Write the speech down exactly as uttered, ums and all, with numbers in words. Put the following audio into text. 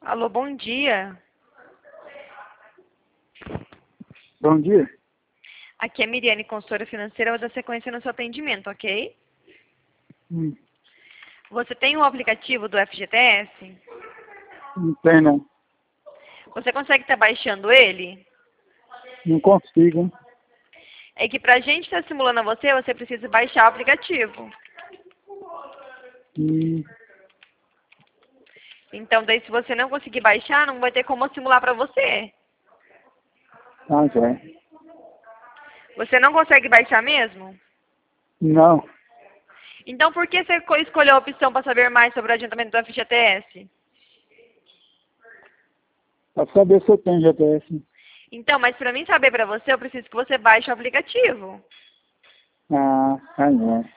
Alô, bom dia. Bom dia. Aqui é Miriane, consultora financeira. Eu vou dar sequência no seu atendimento, ok? Hum, Você tem o aplicativo do F G T S? não tem não. Você consegue estar baixando ele? Não consigo. Hein? É que pra gente estar simulando a você, você precisa baixar o aplicativo. Hum, Então, daí se você não conseguir baixar, não vai ter como simular pra você. ah, já. Você não consegue baixar mesmo? Não. Então, por que você co- escolheu a opção para saber mais sobre o adiantamento do F G T S? Pra saber se eu tenho G P S. Então, mas para mim saber para você, eu preciso que você baixe o aplicativo. Ah, ah, é.